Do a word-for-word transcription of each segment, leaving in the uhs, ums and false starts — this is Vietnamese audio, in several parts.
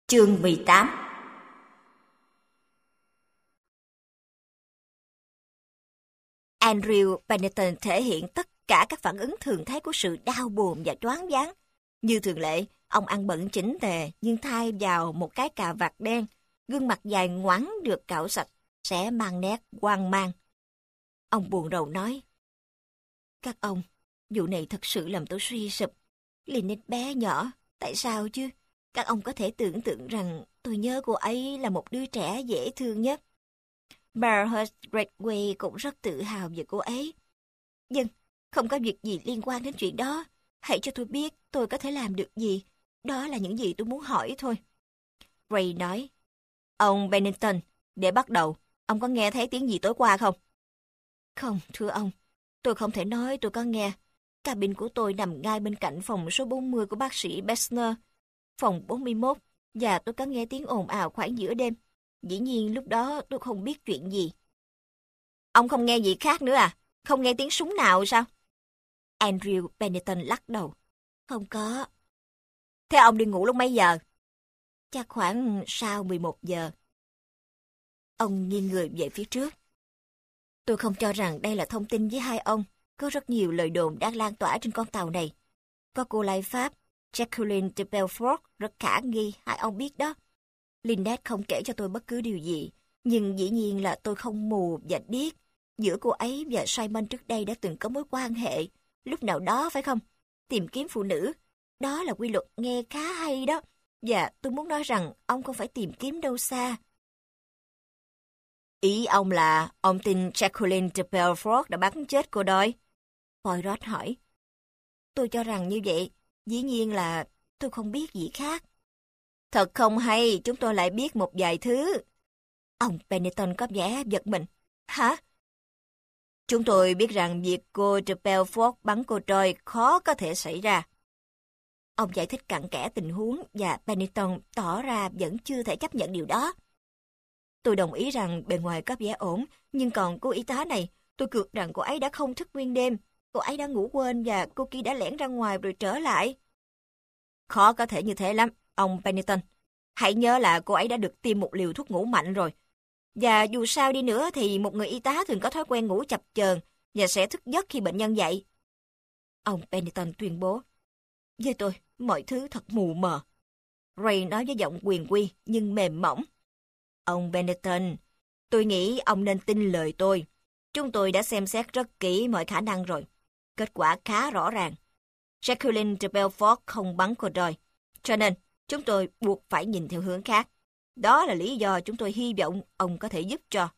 Chương mười tám. Andrew Benetton thể hiện tất cả các phản ứng thường thấy của sự đau buồn và choáng váng. Như thường lệ, ông ăn bận chỉnh tề nhưng thay vào một cái cà vạt đen, gương mặt dài ngoẵng được cạo sạch sẽ mang nét hoang mang. Ông buồn rầu nói: "Các ông, vụ này thật sự làm tôi suy sụp. Lynette bé nhỏ, tại sao chứ? Các ông có thể tưởng tượng rằng tôi nhớ cô ấy là một đứa trẻ dễ thương nhất. Barhurst Redway cũng rất tự hào về cô ấy. Nhưng không có việc gì liên quan đến chuyện đó. Hãy cho tôi biết tôi có thể làm được gì. Đó là những gì tôi muốn hỏi thôi." Ray nói: "Ông Benetton, để bắt đầu, ông có nghe thấy tiếng gì tối qua không?" "Không, thưa ông. Tôi không thể nói tôi có nghe. Cabin của tôi nằm ngay bên cạnh phòng số bốn mươi của bác sĩ Bessner, phòng bốn mươi mốt, và tôi có nghe tiếng ồn ào khoảng giữa đêm. Dĩ nhiên lúc đó tôi không biết chuyện gì." "Ông không nghe gì khác nữa à? Không nghe tiếng súng nào sao?" Andrew Benetton lắc đầu. "Không có." "Thế ông đi ngủ lúc mấy giờ?" "Chắc khoảng sau mười một giờ." Ông nghiêng người về phía trước. "Tôi không cho rằng đây là thông tin với hai ông. Có rất nhiều lời đồn đang lan tỏa trên con tàu này. Có cô lai Pháp, Jacqueline de Belfort, rất khả nghi, hai ông biết đó. Lynette không kể cho tôi bất cứ điều gì, nhưng dĩ nhiên là tôi không mù và điếc. Giữa cô ấy và Simon trước đây đã từng có mối quan hệ, lúc nào đó phải không? Tìm kiếm phụ nữ, đó là quy luật nghe khá hay đó. Và tôi muốn nói rằng ông không phải tìm kiếm đâu xa." "Ý ông là ông tin Jacqueline de Belfort đã bắn chết cô Doyle?" Poirot hỏi. "Tôi cho rằng như vậy. Dĩ nhiên là tôi không biết gì khác." "Thật không hay, chúng tôi lại biết một vài thứ." Ông Benetton có vẻ giật mình. "Hả?" "Chúng tôi biết rằng việc cô de Belfort bắn cô Doyle khó có thể xảy ra." Ông giải thích cặn kẽ tình huống và Benetton tỏ ra vẫn chưa thể chấp nhận điều đó. "Tôi đồng ý rằng bề ngoài có vẻ ổn, nhưng còn cô y tá này, tôi cược rằng cô ấy đã không thức nguyên đêm. Cô ấy đã ngủ quên và cô kia đã lẻn ra ngoài rồi trở lại." "Khó có thể như thế lắm, ông Benetton. Hãy nhớ là cô ấy đã được tiêm một liều thuốc ngủ mạnh rồi. Và dù sao đi nữa thì một người y tá thường có thói quen ngủ chập chờn và sẽ thức giấc khi bệnh nhân dậy." Ông Benetton tuyên bố. "Với tôi, mọi thứ thật mù mờ." Ray nói với giọng quyền quy nhưng mềm mỏng. "Ông Benetton, tôi nghĩ ông nên tin lời tôi. Chúng tôi đã xem xét rất kỹ mọi khả năng rồi. Kết quả khá rõ ràng. Jacqueline de Belfort không bắn cô Doyle, cho nên chúng tôi buộc phải nhìn theo hướng khác. Đó là lý do chúng tôi hy vọng ông có thể giúp cho."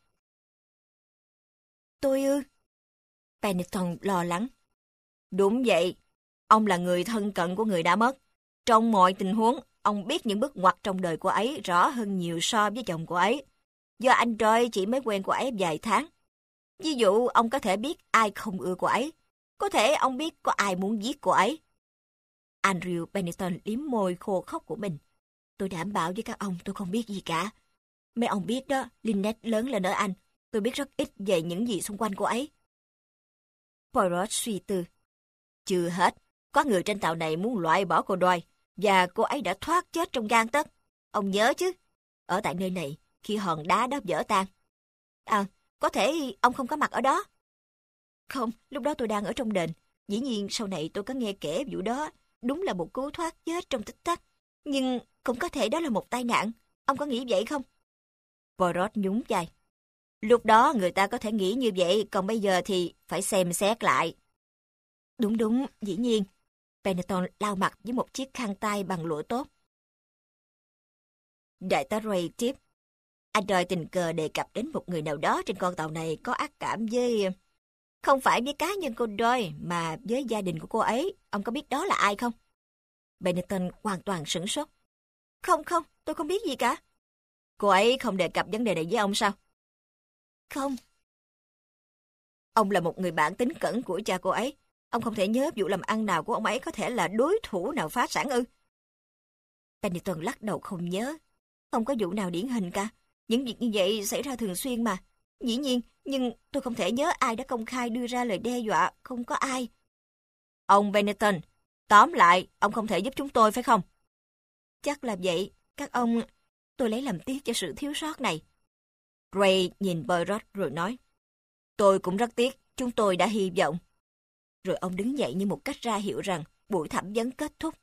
"Tôi ư?" Benetton lo lắng. "Đúng vậy. Ông là người thân cận của người đã mất. Trong mọi tình huống, ông biết những bước ngoặt trong đời cô ấy rõ hơn nhiều so với chồng cô ấy. Do anh Doyle chỉ mới quen cô ấy vài tháng. Ví dụ, ông có thể biết ai không ưa cô ấy. Có thể ông biết có ai muốn giết cô ấy." Andrew Benetton liếm môi khô khốc của mình. "Tôi đảm bảo với các ông tôi không biết gì cả. Mấy ông biết đó, Lynette lớn lên ở Anh. Tôi biết rất ít về những gì xung quanh cô ấy." Poirot suy tư. "Chưa hết, có người trên tàu này muốn loại bỏ cô Doyle, và cô ấy đã thoát chết trong gang tấc. Ông nhớ chứ? Ở tại nơi này, khi hòn đá đó vỡ tan." "À, có thể ông không có mặt ở đó." "Không, lúc đó tôi đang ở trong đền. Dĩ nhiên sau này tôi có nghe kể vụ đó. Đúng là một cú thoát chết trong tích tắc. Nhưng cũng có thể đó là một tai nạn. Ông có nghĩ vậy không?" Poirot nhún vai. "Lúc đó người ta có thể nghĩ như vậy, còn bây giờ thì phải xem xét lại." "Đúng đúng, dĩ nhiên." Benetton lau mặt với một chiếc khăn tay bằng lụa tốt. Đại tá Ray tiếp. "Anh Doyle tình cờ đề cập đến một người nào đó trên con tàu này có ác cảm với... Không phải với cá nhân cô Doyle, mà với gia đình của cô ấy. Ông có biết đó là ai không?" Benetton hoàn toàn sửng sốt. Không không, tôi không biết gì cả." "Cô ấy không đề cập vấn đề này với ông sao?" "Không." "Ông là một người bạn tín cẩn của cha cô ấy. Ông không thể nhớ vụ làm ăn nào của ông ấy có thể là đối thủ nào phá sản ư?" Benetton lắc đầu không nhớ. "Không có vụ nào điển hình cả. Những việc như vậy xảy ra thường xuyên mà. Dĩ nhiên, nhưng tôi không thể nhớ ai đã công khai đưa ra lời đe dọa, không có ai." "Ông Benetton, tóm lại, ông không thể giúp chúng tôi phải không?" "Chắc là vậy. Các ông, tôi lấy làm tiếc cho sự thiếu sót này. Ray nhìn Poirot rồi nói, tôi cũng rất tiếc, chúng tôi đã hy vọng. Rồi ông đứng dậy như một cách ra hiệu rằng buổi thẩm vấn kết thúc.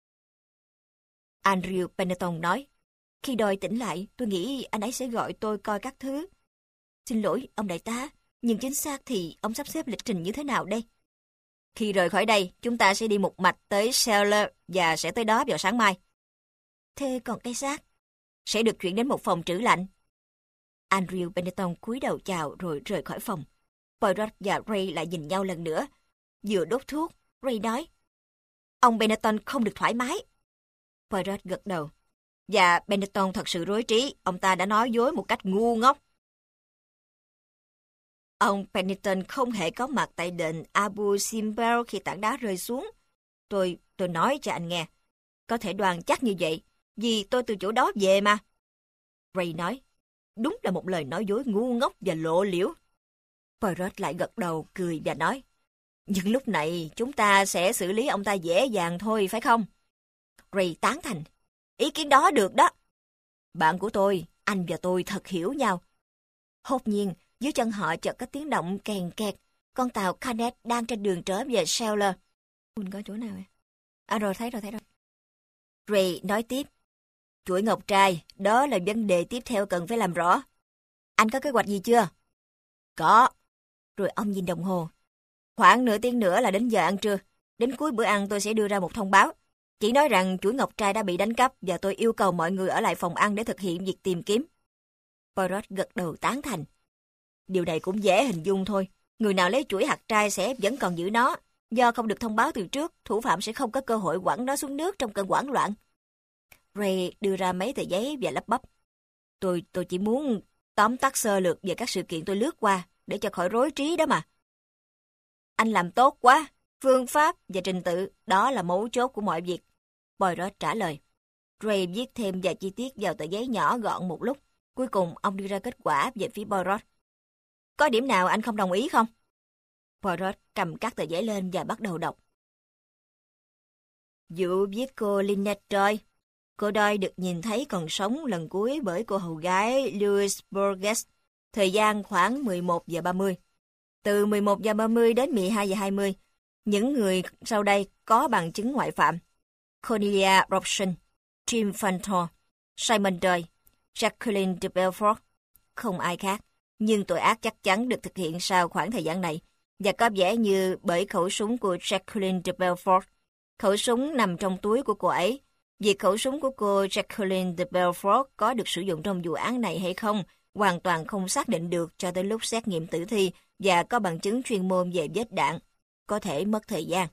Andrew Benetton nói, khi đòi tỉnh lại, tôi nghĩ anh ấy sẽ gọi tôi coi các thứ. Xin lỗi, ông đại tá, nhưng chính xác thì ông sắp xếp lịch trình như thế nào đây? Khi rời khỏi đây, chúng ta sẽ đi một mạch tới Cellar và sẽ tới đó vào sáng mai. Thế còn cái xác? Sẽ được chuyển đến một phòng trữ lạnh. Andrew Benetton cúi đầu chào rồi rời khỏi phòng. Poirot và Ray lại nhìn nhau lần nữa. Vừa đốt thuốc, Ray nói, ông Benetton không được thoải mái. Poirot gật đầu. Và Benetton thật sự rối trí, ông ta đã nói dối một cách ngu ngốc. Ông Pennington không hề có mặt tại đền Abu Simbel khi tảng đá rơi xuống. Tôi, tôi nói cho anh nghe. Có thể đoán chắc như vậy, vì tôi từ chỗ đó về mà. Ray nói, đúng là một lời nói dối ngu ngốc và lộ liễu. Poirot lại gật đầu, cười và nói, nhưng lúc này chúng ta sẽ xử lý ông ta dễ dàng thôi, phải không? Ray tán thành, ý kiến đó được đó. Bạn của tôi, anh và tôi thật hiểu nhau. Hốt nhiên, dưới chân họ chợt có tiếng động kèn kẹt. Con tàu Canet đang trên đường trở về Cellar. Mình có chỗ nào vậy? À rồi, thấy rồi, thấy rồi. Ray nói tiếp. Chuỗi ngọc trai, đó là vấn đề tiếp theo cần phải làm rõ. Anh có kế hoạch gì chưa? Có. Rồi ông nhìn đồng hồ. Khoảng nửa tiếng nữa là đến giờ ăn trưa. Đến cuối bữa ăn tôi sẽ đưa ra một thông báo. Chỉ nói rằng chuỗi ngọc trai đã bị đánh cắp và tôi yêu cầu mọi người ở lại phòng ăn để thực hiện việc tìm kiếm. Poirot gật đầu tán thành. Điều này cũng dễ hình dung thôi. Người nào lấy chuỗi hạt trai sẽ vẫn còn giữ nó. Do không được thông báo từ trước, thủ phạm sẽ không có cơ hội quẳng nó xuống nước trong cơn hoảng loạn. Ray đưa ra mấy tờ giấy và lắp bắp. Tôi tôi chỉ muốn tóm tắt sơ lược về các sự kiện tôi lướt qua, để cho khỏi rối trí đó mà. Anh làm tốt quá. Phương pháp và trình tự, đó là mấu chốt của mọi việc. Poirot trả lời. Ray viết thêm vài chi tiết vào tờ giấy nhỏ gọn một lúc. Cuối cùng ông đưa ra kết quả về phía Poirot. Có điểm nào anh không đồng ý không? Poirot cầm các tờ giấy lên và bắt đầu đọc. Vụ giết cô Lynette Doyle. Cô Doyle được nhìn thấy còn sống lần cuối bởi cô hầu gái Louise Burgess. Thời gian khoảng mười một giờ ba mươi. Từ mười một giờ ba mươi đến mười hai giờ hai mươi, những người sau đây có bằng chứng ngoại phạm. Cornelia Robson, Jim Fantor, Simon Doyle, Jacqueline de Belfort. Không ai khác, nhưng tội ác chắc chắn được thực hiện sau khoảng thời gian này, và có vẻ như bởi khẩu súng của Jacqueline de Belfort. Khẩu súng nằm trong túi của cô ấy. Việc khẩu súng của cô Jacqueline de Belfort có được sử dụng trong vụ án này hay không, hoàn toàn không xác định được cho tới lúc xét nghiệm tử thi và có bằng chứng chuyên môn về vết đạn. Có thể mất thời gian.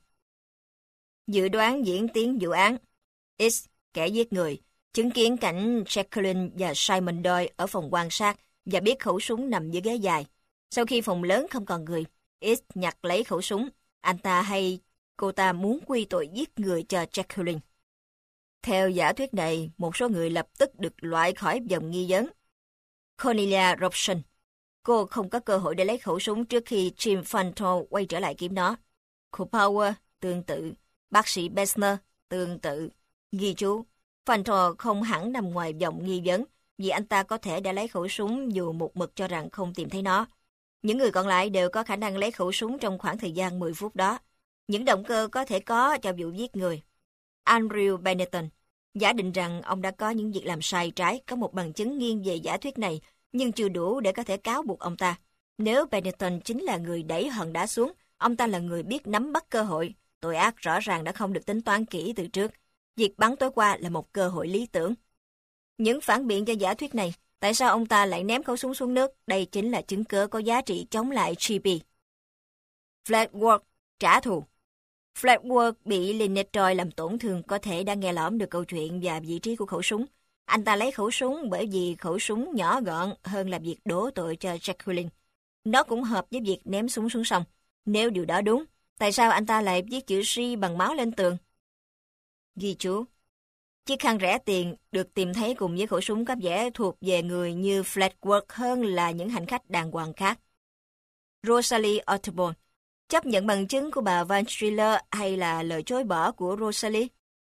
Dự đoán diễn tiến vụ án. X, kẻ giết người, chứng kiến cảnh Jacqueline và Simon Doyle ở phòng quan sát và biết khẩu súng nằm dưới ghế dài. Sau khi phòng lớn không còn người, X nhặt lấy khẩu súng. Anh ta hay cô ta muốn quy tội giết người cho Jacqueline. Theo giả thuyết này, một số người lập tức được loại khỏi vòng nghi vấn. Cornelia Robson. Cô không có cơ hội để lấy khẩu súng trước khi Jim Fantor quay trở lại kiếm nó. Cô Power, tương tự. Bác sĩ Besner, tương tự. Ghi chú, Fantor không hẳn nằm ngoài vòng nghi vấn vì anh ta có thể đã lấy khẩu súng dù một mực cho rằng không tìm thấy nó. Những người còn lại đều có khả năng lấy khẩu súng trong khoảng thời gian mười phút đó. Những động cơ có thể có cho vụ giết người. Andrew Benetton giả định rằng ông đã có những việc làm sai trái, có một bằng chứng nghiêng về giả thuyết này, nhưng chưa đủ để có thể cáo buộc ông ta. Nếu Benetton chính là người đẩy hòn đá xuống, ông ta là người biết nắm bắt cơ hội. Tội ác rõ ràng đã không được tính toán kỹ từ trước. Việc bắn tối qua là một cơ hội lý tưởng. Những phản biện cho giả thuyết này, tại sao ông ta lại ném khẩu súng xuống nước? Đây chính là chứng cớ có giá trị chống lại giê pê. Fletchworth trả thù. Fletchworth bị Lynette Doyle làm tổn thương, có thể đã nghe lỏm được câu chuyện và vị trí của khẩu súng. Anh ta lấy khẩu súng bởi vì khẩu súng nhỏ gọn hơn là việc đổ tội cho Jacqueline. Nó cũng hợp với việc ném súng xuống sông. Nếu điều đó đúng, tại sao anh ta lại viết chữ G bằng máu lên tường? Ghi chú. Chiếc khăn rẻ tiền được tìm thấy cùng với khẩu súng có vẻ thuộc về người như Fletchworth hơn là những hành khách đàng hoàng khác. Rosalie Otterborn. Chấp nhận bằng chứng của bà Van Strieler hay là lời chối bỏ của Rosalie?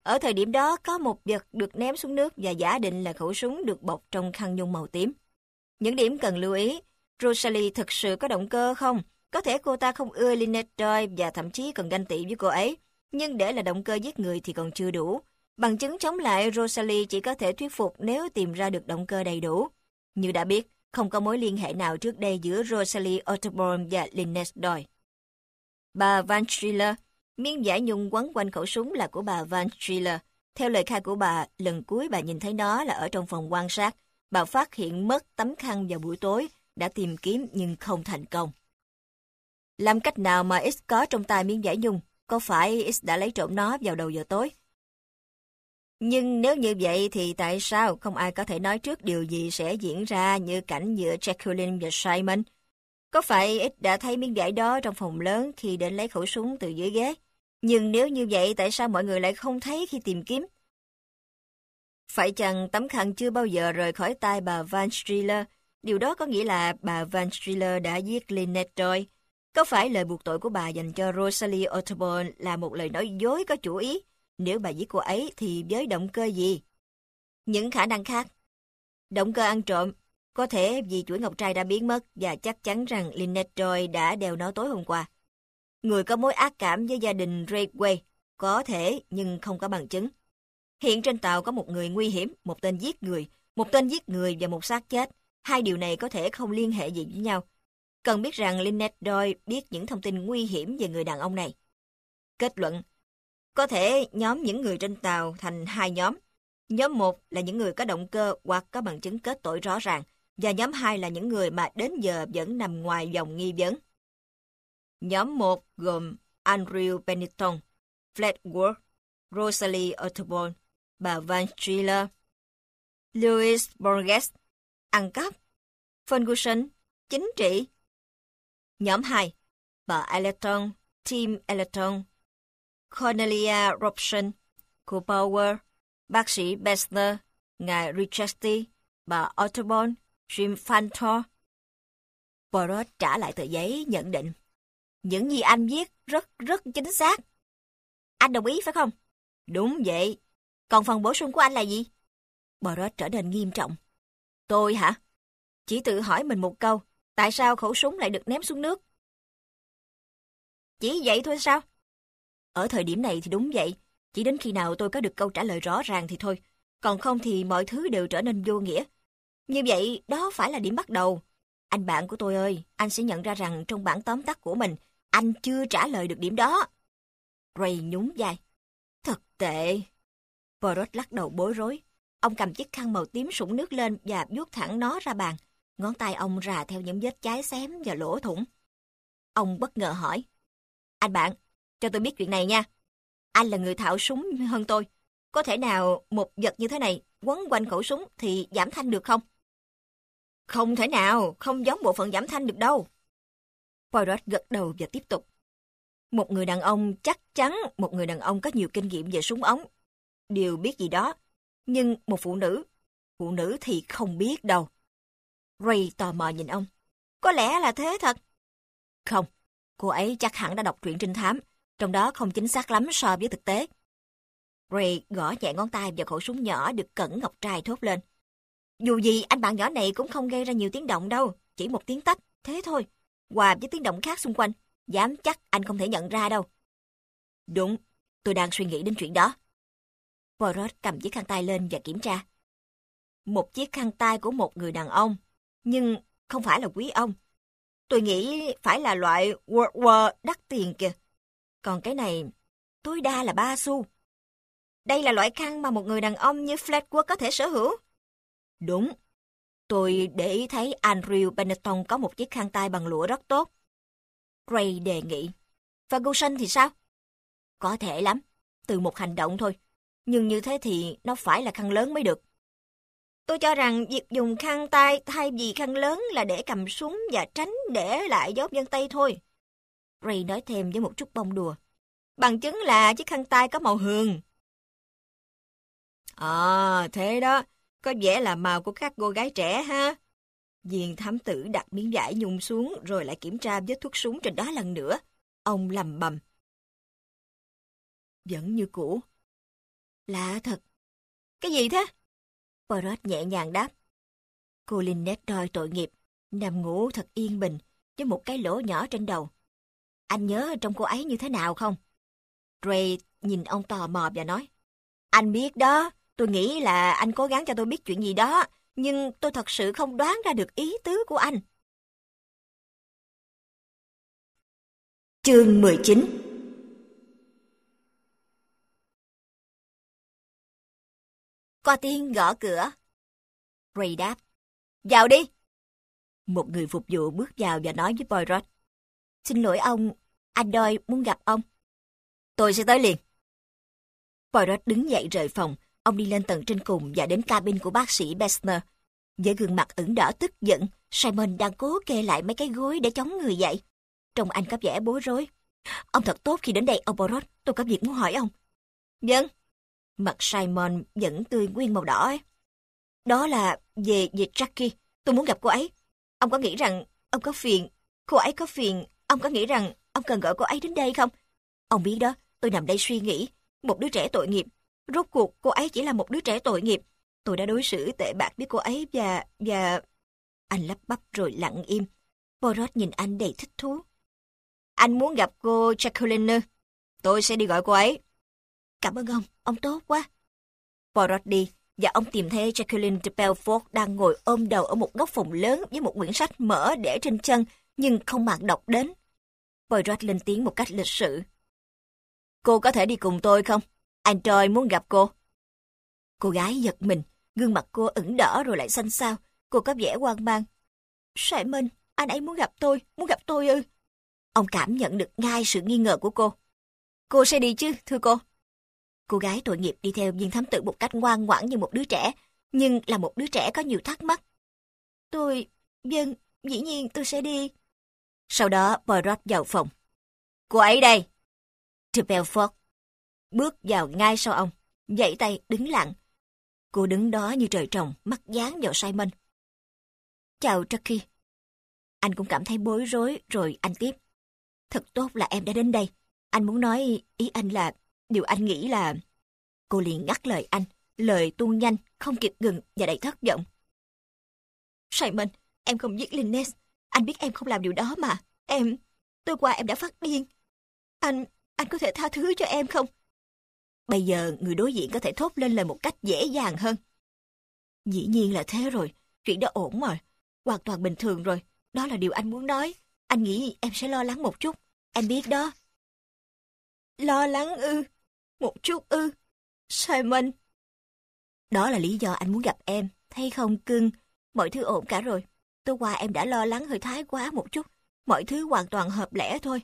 Ở thời điểm đó, có một vật được ném xuống nước và giả định là khẩu súng được bọc trong khăn nhung màu tím. Những điểm cần lưu ý, Rosalie thực sự có động cơ không? Có thể cô ta không ưa Lynette Doyle và thậm chí còn ganh tị với cô ấy, nhưng để là động cơ giết người thì còn chưa đủ. Bằng chứng chống lại Rosalie chỉ có thể thuyết phục nếu tìm ra được động cơ đầy đủ. Như đã biết, không có mối liên hệ nào trước đây giữa Rosalie Otterborn và Lynette Doyle. Bà Van Strieler, miếng vải nhung quấn quanh khẩu súng là của bà Van Strieler. Theo lời khai của bà, lần cuối bà nhìn thấy nó là ở trong phòng quan sát. Bà phát hiện mất tấm khăn vào buổi tối, đã tìm kiếm nhưng không thành công. Làm cách nào mà X có trong tay miếng vải nhung? Có phải X đã lấy trộm nó vào đầu giờ tối? Nhưng nếu như vậy thì tại sao không ai có thể nói trước điều gì sẽ diễn ra như cảnh giữa Jacqueline và Simon? Có phải X đã thấy miếng vải đó trong phòng lớn khi đến lấy khẩu súng từ dưới ghế? Nhưng nếu như vậy tại sao mọi người lại không thấy khi tìm kiếm? Phải chăng tấm khăn chưa bao giờ rời khỏi tay bà Van Strieler? Điều đó có nghĩa là bà Van Strieler đã giết Lynette Doyle. Có phải lời buộc tội của bà dành cho Rosalie Otterborn là một lời nói dối có chủ ý? Nếu bà giết cô ấy thì với động cơ gì? Những khả năng khác. Động cơ ăn trộm. Có thể vì chuỗi ngọc trai đã biến mất và chắc chắn rằng Lynette Doyle đã đeo nó tối hôm qua. Người có mối ác cảm với gia đình Redway. Có thể nhưng không có bằng chứng. Hiện trên tàu có một người nguy hiểm, một tên giết người, một tên giết người và một xác chết. Hai điều này có thể không liên hệ gì với nhau. Cần biết rằng Lynette Doyle biết những thông tin nguy hiểm về người đàn ông này. Kết luận. Có thể nhóm những người trên tàu thành hai nhóm. Nhóm một là những người có động cơ hoặc có bằng chứng kết tội rõ ràng, và nhóm hai là những người mà đến giờ vẫn nằm ngoài vòng nghi vấn. Nhóm một gồm Andrew Benetton, Fred Ward, Rosalie Otterborn, bà Van Strieler, Louis Borges, ăn cắp, Ferguson, chính trị. Nhóm hai, bà Ellerton, Tim Ellerton, Cornelia Robson, cô Power, bác sĩ Bessler, ngài Richardsty, bà Otterborn, Jim Fantor. Poirot trả lại tờ giấy nhận định. Những gì anh viết rất rất chính xác. Anh đồng ý phải không? Đúng vậy. Còn phần bổ sung của anh là gì? Poirot trở nên nghiêm trọng. Tôi hả? Chỉ tự hỏi mình một câu. Tại sao khẩu súng lại được ném xuống nước? Chỉ vậy thôi sao? Ở thời điểm này thì đúng vậy. Chỉ đến khi nào tôi có được câu trả lời rõ ràng thì thôi. Còn không thì mọi thứ đều trở nên vô nghĩa. Như vậy, đó phải là điểm bắt đầu. Anh bạn của tôi ơi, anh sẽ nhận ra rằng trong bản tóm tắt của mình, anh chưa trả lời được điểm đó. Ray nhún vai. Thật tệ. Poirot lắc đầu bối rối. Ông cầm chiếc khăn màu tím sũng nước lên và vuốt thẳng nó ra bàn. Ngón tay ông rà theo những vết cháy xém và lỗ thủng. Ông bất ngờ hỏi. Anh bạn, cho tôi biết chuyện này nha. Anh là người thạo súng hơn tôi. Có thể nào một vật như thế này quấn quanh khẩu súng thì giảm thanh được không? Không thể nào, không giống bộ phận giảm thanh được đâu. Poirot gật đầu và tiếp tục. Một người đàn ông chắc chắn một người đàn ông có nhiều kinh nghiệm về súng ống. Đều biết gì đó. Nhưng một phụ nữ, phụ nữ thì không biết đâu. Ray tò mò nhìn ông. Có lẽ là thế thật. Không, cô ấy chắc hẳn đã đọc truyện trinh thám, trong đó không chính xác lắm so với thực tế. Ray gõ nhẹ ngón tay vào khẩu súng nhỏ được cẩn ngọc trai thốt lên. Dù gì anh bạn nhỏ này cũng không gây ra nhiều tiếng động đâu, chỉ một tiếng tách, thế thôi. Hòa với tiếng động khác xung quanh, dám chắc anh không thể nhận ra đâu. Đúng, tôi đang suy nghĩ đến chuyện đó. Poirot cầm chiếc khăn tay lên và kiểm tra. Một chiếc khăn tay của một người đàn ông, nhưng không phải là quý ông. Tôi nghĩ phải là loại World đắt tiền kìa. Còn cái này, tối đa là ba xu. Đây là loại khăn mà một người đàn ông như Fletchworth có thể sở hữu. Đúng. Tôi để ý thấy Andrew Benetton có một chiếc khăn tay bằng lụa rất tốt. Ray đề nghị. Ferguson thì sao? Có thể lắm. Từ một hành động thôi. Nhưng như thế thì nó phải là khăn lớn mới được. Tôi cho rằng việc dùng khăn tay thay vì khăn lớn là để cầm súng và tránh để lại dấu vân tay thôi. Ray nói thêm với một chút bông đùa. Bằng chứng là chiếc khăn tay có màu hường. À, thế đó. Có vẻ là màu của các cô gái trẻ ha. Viên thám tử đặt miếng vải nhung xuống rồi lại kiểm tra vết thuốc súng trên đó lần nữa. Ông lầm bầm. Vẫn như cũ. Lạ thật. Cái gì thế? Poirot nhẹ nhàng đáp. Cô Lynette Doyle tội nghiệp, nằm ngủ thật yên bình, với một cái lỗ nhỏ trên đầu. Anh nhớ trong cô ấy như thế nào không? Ray nhìn ông tò mò và nói. Anh biết đó, tôi nghĩ là anh cố gắng cho tôi biết chuyện gì đó, nhưng tôi thật sự không đoán ra được ý tứ của anh. Chương mười chín. Có tiếng gõ cửa. Ray đáp. Vào đi. Một người phục vụ bước vào và nói với Poirot. Xin lỗi ông, anh Doyle muốn gặp ông. Tôi sẽ tới liền. Poirot đứng dậy rời phòng. Ông đi lên tầng trên cùng và đến cabin của bác sĩ Besner. Với gương mặt ửng đỏ tức giận, Simon đang cố kê lại mấy cái gối để chống người dậy. Trông anh có vẻ bối rối. Ông thật tốt khi đến đây, ông Poirot. Tôi có việc muốn hỏi ông. Vâng. Mặt Simon vẫn tươi nguyên màu đỏ ấy. Đó là về về Jackie. Tôi muốn gặp cô ấy. Ông có nghĩ rằng ông có phiền, cô ấy có phiền, ông có nghĩ rằng ông cần gọi cô ấy đến đây không? Ông biết đó, tôi nằm đây suy nghĩ. Một đứa trẻ tội nghiệp. Rốt cuộc cô ấy chỉ là một đứa trẻ tội nghiệp. Tôi đã đối xử tệ bạc với cô ấy và... và... Anh lắp bắp rồi lặng im. Poirot nhìn anh đầy thích thú. Anh muốn gặp cô Jacqueline. Tôi sẽ đi gọi cô ấy. Cảm ơn ông, ông tốt quá. Poirot đi, và ông tìm thấy Jacqueline de Belfort đang ngồi ôm đầu ở một góc phòng lớn với một quyển sách mở để trên chân, nhưng không mạn đọc đến. Poirot lên tiếng một cách lịch sự. Cô có thể đi cùng tôi không? Anh Doyle muốn gặp cô. Cô gái giật mình, gương mặt cô ửng đỏ rồi lại xanh xao. Cô có vẻ hoang mang. Simon, anh ấy muốn gặp tôi, muốn gặp tôi ư? Ông cảm nhận được ngay sự nghi ngờ của cô. Cô sẽ đi chứ, thưa cô. Cô gái tội nghiệp đi theo viên thám tử một cách ngoan ngoãn như một đứa trẻ, nhưng là một đứa trẻ có nhiều thắc mắc. Tôi, vâng, dĩ nhiên tôi sẽ đi. Sau đó Poirot vào phòng. Cô ấy đây. De Belfort bước vào ngay sau ông, vẫy tay đứng lặng. Cô đứng đó như trời trồng, mắt dán vào Simon. Chào Jackie. Anh cũng cảm thấy bối rối, rồi anh tiếp. Thật tốt là em đã đến đây. Anh muốn nói, ý anh là, điều anh nghĩ là... Cô liền ngắt lời anh, lời tuôn nhanh, không kịp ngừng và đầy thất vọng. Simon, em không giết Lynette. Anh biết em không làm điều đó mà. Em, tối qua em đã phát điên. Anh, anh có thể tha thứ cho em không? Bây giờ người đối diện có thể thốt lên lời một cách dễ dàng hơn. Dĩ nhiên là thế rồi, chuyện đó ổn rồi. Hoàn toàn bình thường rồi, đó là điều anh muốn nói. Anh nghĩ em sẽ lo lắng một chút, em biết đó. Lo lắng ư? Một chút ư? Simon. Đó là lý do anh muốn gặp em, thấy không cưng? Mọi thứ ổn cả rồi. Tối qua em đã lo lắng hơi thái quá một chút. Mọi thứ hoàn toàn hợp lẽ thôi.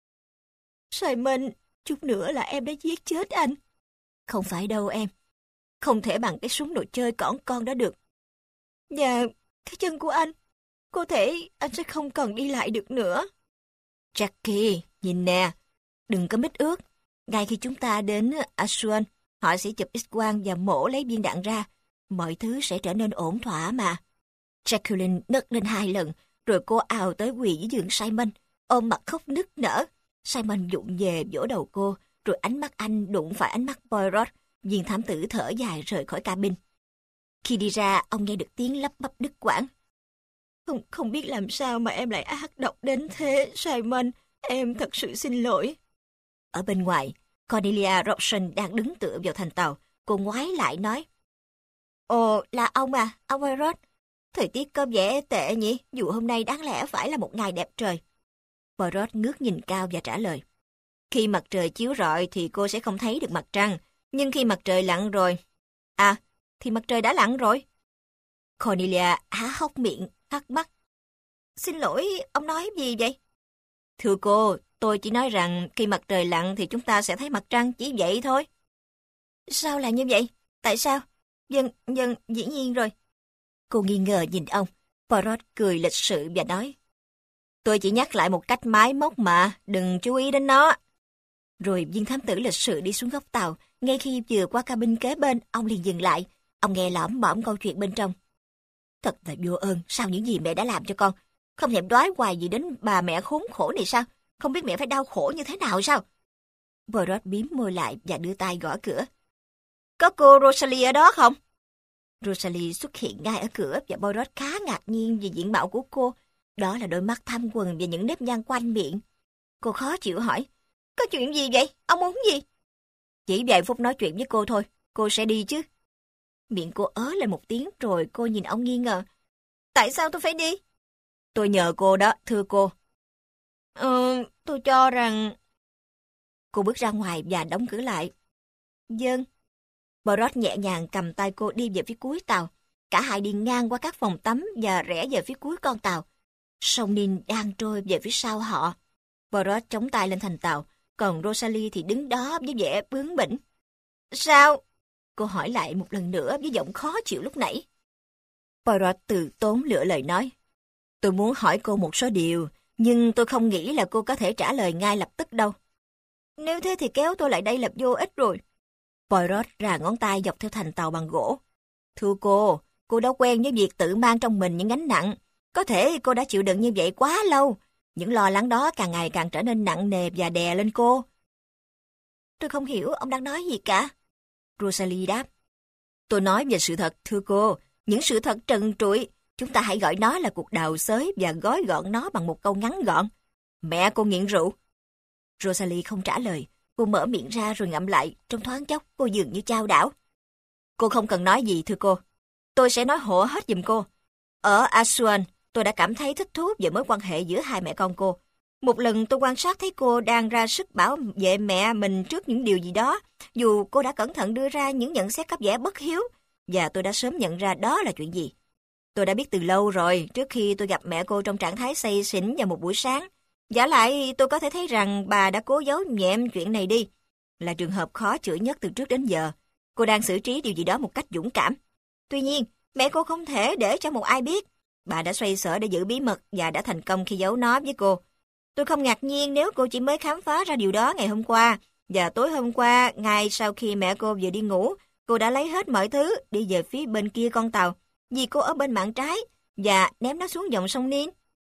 Simon, chút nữa là em đã giết chết anh. Không phải đâu em. Không thể bằng cái súng đồ chơi cỏn con đó được. Và cái chân của anh, có thể anh sẽ không còn đi lại được nữa. Jackie, nhìn nè, đừng có mít ướt. Ngay khi chúng ta đến Aswan, họ sẽ chụp X-quang và mổ lấy viên đạn ra. Mọi thứ sẽ trở nên ổn thỏa mà. Jacqueline nấc lên hai lần, rồi cô ào tới quỳ dưới giường Simon, ôm mặt khóc nức nở. Simon vụng về vỗ đầu cô, rồi ánh mắt anh đụng phải ánh mắt Poirot. Viên thám tử thở dài rời khỏi cabin. Khi đi ra, ông nghe được tiếng lắp bắp đứt quãng. Không, không biết làm sao mà em lại ác độc đến thế, Simon. Em thật sự xin lỗi. Ở bên ngoài, Cornelia Robson đang đứng tựa vào thành tàu. Cô ngoái lại nói. Ồ, là ông à, ông Poirot. Thời tiết có vẻ tệ nhỉ, dù hôm nay đáng lẽ phải là một ngày đẹp trời. Poirot ngước nhìn cao và trả lời. Khi mặt trời chiếu rọi thì cô sẽ không thấy được mặt trăng, nhưng khi mặt trời lặn rồi... À, thì mặt trời đã lặn rồi. Cornelia há hốc miệng, thắc mắc. Xin lỗi, ông nói gì vậy? Thưa cô, tôi chỉ nói rằng khi mặt trời lặn thì chúng ta sẽ thấy mặt trăng, chỉ vậy thôi. Sao là như vậy? Tại sao? Dân, dân, dĩ nhiên rồi. Cô nghi ngờ nhìn ông. Poirot cười lịch sự và nói. Tôi chỉ nhắc lại một cách máy móc mà, đừng chú ý đến nó. Rồi viên thám tử lịch sự đi xuống góc tàu. Ngay khi vừa qua cabin kế bên, ông liền dừng lại. Ông nghe lỏm bỏm câu chuyện bên trong. Thật là vô ơn, sao những gì mẹ đã làm cho con? Không thèm đoái hoài gì đến bà mẹ khốn khổ này sao? Không biết mẹ phải đau khổ như thế nào sao? Poirot bím môi lại và đưa tay gõ cửa. có cô Rosalie ở đó không? Rosalie xuất hiện ngay ở cửa và Poirot khá ngạc nhiên vì diện mạo của cô. Đó là đôi mắt thâm quầng và những nếp nhăn quanh miệng. Cô khó chịu hỏi, có chuyện gì vậy? Ông muốn gì? Chỉ vài phút nói chuyện với cô thôi, cô sẽ đi chứ? Miệng cô ớ lên một tiếng rồi cô nhìn ông nghi ngờ. Tại sao tôi phải đi? Tôi nhờ cô đó, thưa cô. Ờ, tôi cho rằng... Cô bước ra ngoài và đóng cửa lại. Vâng. Poirot nhẹ nhàng cầm tay cô đi về phía cuối tàu. Cả hai đi ngang qua các phòng tắm và rẽ về phía cuối con tàu. Sông Nin đang trôi về phía sau họ. Poirot chống tay lên thành tàu, còn Rosalie thì đứng đó với vẻ bướng bỉnh. Sao? Cô hỏi lại một lần nữa với giọng khó chịu lúc nãy. Poirot từ tốn lựa lời nói. Tôi muốn hỏi cô một số điều, nhưng tôi không nghĩ là cô có thể trả lời ngay lập tức đâu. Nếu thế thì kéo tôi lại đây là vô ích rồi. Poirot rà ngón tay dọc theo thành tàu bằng gỗ. Thưa cô, cô đã quen với việc tự mang trong mình những gánh nặng. Có thể cô đã chịu đựng như vậy quá lâu. Những lo lắng đó càng ngày càng trở nên nặng nề và đè lên cô. Tôi không hiểu ông đang nói gì cả. Rosalie đáp. Tôi nói về sự thật, thưa cô. Những sự thật trần trụi. Chúng ta hãy gọi nó là cuộc đào xới và gói gọn nó bằng một câu ngắn gọn. Mẹ cô nghiện rượu. Rosalie không trả lời. Cô mở miệng ra rồi ngậm lại. Trong thoáng chốc cô dường như chao đảo. Cô không cần nói gì thưa cô. Tôi sẽ nói hộ hết giùm cô. Ở Aswan, tôi đã cảm thấy thích thú về mối quan hệ giữa hai mẹ con cô. Một lần tôi quan sát thấy cô đang ra sức bảo vệ mẹ mình trước những điều gì đó, dù cô đã cẩn thận đưa ra những nhận xét cấp vẻ bất hiếu, và tôi đã sớm nhận ra đó là chuyện gì. Tôi đã biết từ lâu rồi, trước khi tôi gặp mẹ cô trong trạng thái say xỉn vào một buổi sáng. Giả lại, tôi có thể thấy rằng bà đã cố giấu nhẹm chuyện này đi. Là trường hợp khó chữa nhất từ trước đến giờ. Cô đang xử trí điều gì đó một cách dũng cảm. Tuy nhiên, mẹ cô không thể để cho một ai biết. Bà đã xoay sở để giữ bí mật và đã thành công khi giấu nó với cô. Tôi không ngạc nhiên nếu cô chỉ mới khám phá ra điều đó ngày hôm qua. Và tối hôm qua, ngay sau khi mẹ cô vừa đi ngủ, cô đã lấy hết mọi thứ đi về phía bên kia con tàu. Vì cô ở bên mạn trái và ném nó xuống dòng sông Nin.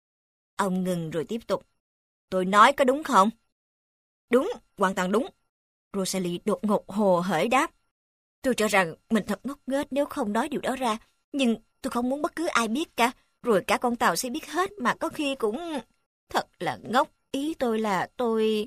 Ông ngừng rồi tiếp tục. Tôi nói có đúng không? Đúng, hoàn toàn đúng. Rosalie đột ngột hồ hởi đáp. Tôi cho rằng mình thật ngốc nghếch nếu không nói điều đó ra. Nhưng tôi không muốn bất cứ ai biết cả. Rồi cả con tàu sẽ biết hết mà có khi cũng... Thật là ngốc. Ý tôi là tôi...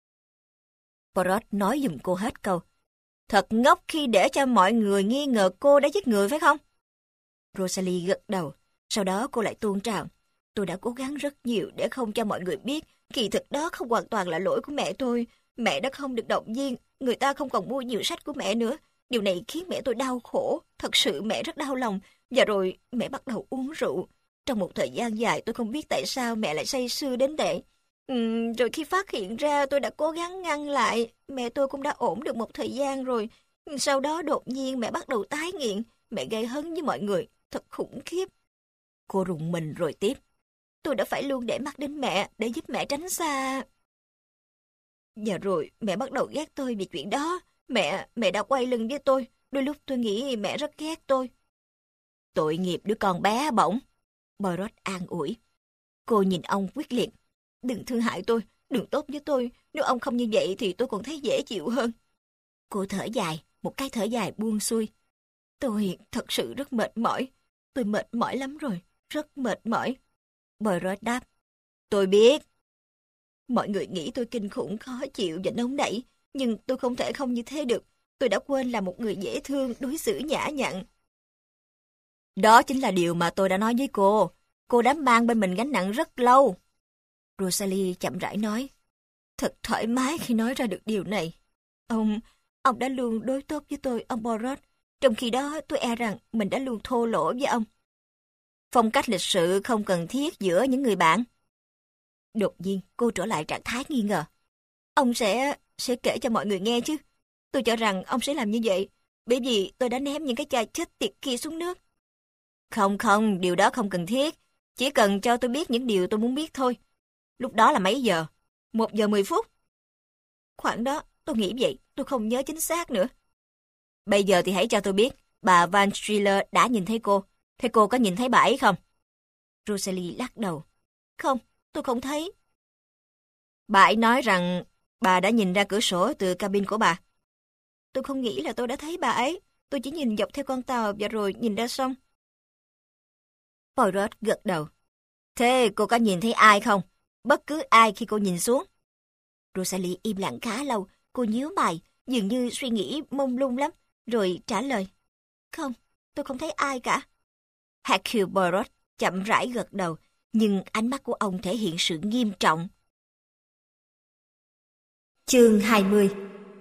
Poirot nói giùm cô hết câu. Thật ngốc khi để cho mọi người nghi ngờ cô đã giết người phải không? Rosalie gật đầu. Sau đó cô lại tuôn trào. Tôi đã cố gắng rất nhiều để không cho mọi người biết. Kỳ thực đó không hoàn toàn là lỗi của mẹ tôi. Mẹ đã không được động viên. Người ta không còn mua nhiều sách của mẹ nữa. Điều này khiến mẹ tôi đau khổ. Thật sự mẹ rất đau lòng. Và rồi mẹ bắt đầu uống rượu. Trong một thời gian dài tôi không biết tại sao mẹ lại say sưa đến vậy. Uhm, rồi khi phát hiện ra tôi đã cố gắng ngăn lại. Mẹ tôi cũng đã ổn được một thời gian rồi. Sau đó đột nhiên mẹ bắt đầu tái nghiện. Mẹ gây hấn với mọi người. Thật khủng khiếp. Cô rùng mình rồi tiếp. Tôi đã phải luôn để mắt đến mẹ để giúp mẹ tránh xa. Và rồi mẹ bắt đầu ghét tôi vì chuyện đó. Mẹ, mẹ đã quay lưng với tôi. Đôi lúc tôi nghĩ mẹ rất ghét tôi. Tội nghiệp đứa con bé bỏng. Poirot an ủi. Cô nhìn ông quyết liệt. Đừng thương hại tôi, đừng tốt với tôi. Nếu ông không như vậy thì tôi còn thấy dễ chịu hơn. Cô thở dài, một cái thở dài buông xuôi. Tôi thật sự rất mệt mỏi. Tôi mệt mỏi lắm rồi, rất mệt mỏi. Poirot đáp. Tôi biết. Mọi người nghĩ tôi kinh khủng, khó chịu và nóng nảy. Nhưng tôi không thể không như thế được. Tôi đã quên là một người dễ thương, đối xử nhã nhặn. Đó chính là điều mà tôi đã nói với cô. Cô đã mang bên mình gánh nặng rất lâu. Rosalie chậm rãi nói. Thật thoải mái khi nói ra được điều này. Ông, ông đã luôn đối tốt với tôi, ông Poirot. Trong khi đó tôi e rằng mình đã luôn thô lỗ với ông. Phong cách lịch sự không cần thiết giữa những người bạn. Đột nhiên cô trở lại trạng thái nghi ngờ. Ông sẽ... sẽ kể cho mọi người nghe chứ. Tôi cho rằng ông sẽ làm như vậy. Bởi vì tôi đã ném những cái chai chết tiệt kia xuống nước. Không không, điều đó không cần thiết. Chỉ cần cho tôi biết những điều tôi muốn biết thôi. Lúc đó là mấy giờ? Một giờ mười phút. Khoảng đó, tôi nghĩ vậy. Tôi không nhớ chính xác nữa. Bây giờ thì hãy cho tôi biết. Bà Van Strieler đã nhìn thấy cô. Thế cô có nhìn thấy bà ấy không? Rosalie lắc đầu. Không, tôi không thấy. Bà ấy nói rằng bà đã nhìn ra cửa sổ từ cabin của bà. tôi không nghĩ là tôi đã thấy bà ấy. Tôi chỉ nhìn dọc theo con tàu và rồi nhìn ra sông. Poirot gật đầu. Thế cô có nhìn thấy ai không? Bất cứ ai khi cô nhìn xuống. Rosalie im lặng khá lâu. Cô nhíu mày, dường như suy nghĩ mông lung lắm. Rồi trả lời. Không, tôi không thấy ai cả. Hercule Poirot chậm rãi gật đầu. Nhưng ánh mắt của ông thể hiện sự nghiêm trọng. Chương hai mươi.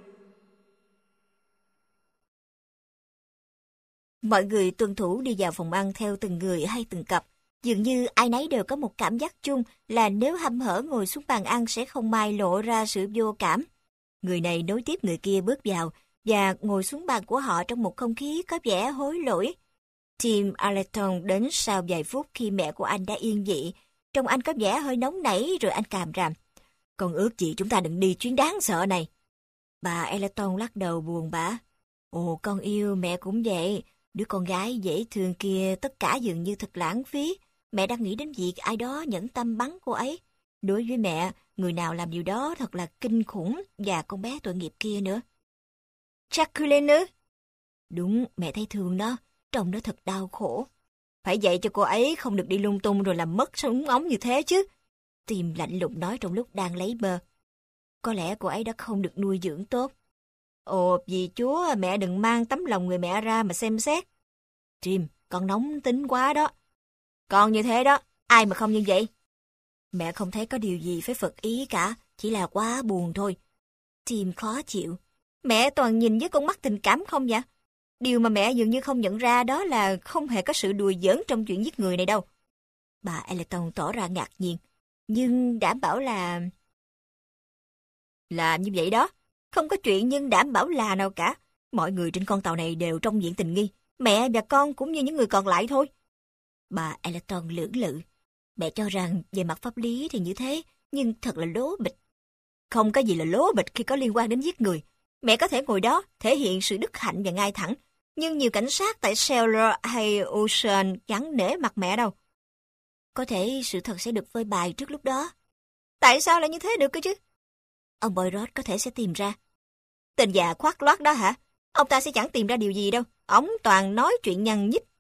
Mọi người tuân thủ đi vào phòng ăn theo từng người hay từng cặp. Dường như ai nấy đều có một cảm giác chung là nếu hăm hở ngồi xuống bàn ăn sẽ không may lộ ra sự vô cảm. Người này nối tiếp người kia bước vào và ngồi xuống bàn của họ trong một không khí có vẻ hối lỗi. Tim Allerton đến sau vài phút khi mẹ của anh đã yên vị. Trông anh có vẻ hơi nóng nảy rồi anh càm ràm. Con ước gì chúng ta đừng đi chuyến đáng sợ này. Bà Allerton lắc đầu buồn bã. Ồ con yêu, mẹ cũng vậy. Đứa con gái dễ thương kia tất cả dường như thật lãng phí. Mẹ đang nghĩ đến việc ai đó nhẫn tâm bắn cô ấy. Đối với mẹ, người nào làm điều đó thật là kinh khủng và con bé tội nghiệp kia nữa. Jacqueline ư? Đúng, mẹ thấy thương nó. Trông nó thật đau khổ. Phải dạy cho cô ấy không được đi lung tung rồi làm mất súng ống như thế chứ. Tim lạnh lùng nói trong lúc đang lấy bơ. Có lẽ cô ấy đã không được nuôi dưỡng tốt. Ồ, dì chúa, mẹ đừng mang tấm lòng người mẹ ra mà xem xét. Tim, con nóng tính quá đó. Con như thế đó, ai mà không như vậy? Mẹ không thấy có điều gì phải phật ý cả, chỉ là quá buồn thôi. Tim khó chịu. Mẹ toàn nhìn với con mắt tình cảm không vậy? Điều mà mẹ dường như không nhận ra đó là không hề có sự đùa giỡn trong chuyện giết người này đâu. Bà Allerton tỏ ra ngạc nhiên, nhưng đảm bảo là... Là như vậy đó. Không có chuyện nhưng đảm bảo là nào cả. Mọi người trên con tàu này đều trong diện tình nghi. Mẹ và con cũng như những người còn lại thôi. Bà Allerton lưỡng lự. Mẹ cho rằng về mặt pháp lý thì như thế, nhưng thật là lố bịch. Không có gì là lố bịch khi có liên quan đến giết người. Mẹ có thể ngồi đó, thể hiện sự đức hạnh và ngay thẳng. Nhưng nhiều cảnh sát tại Sailor hay Ocean chẳng nể mặt mẹ đâu. Có thể sự thật sẽ được phơi bày trước lúc đó. Tại sao lại như thế được cơ chứ? Ông Poirot có thể sẽ tìm ra. Tên già khoác lác đó hả? Ông ta sẽ chẳng tìm ra điều gì đâu. Ông toàn nói chuyện nhăng nhít.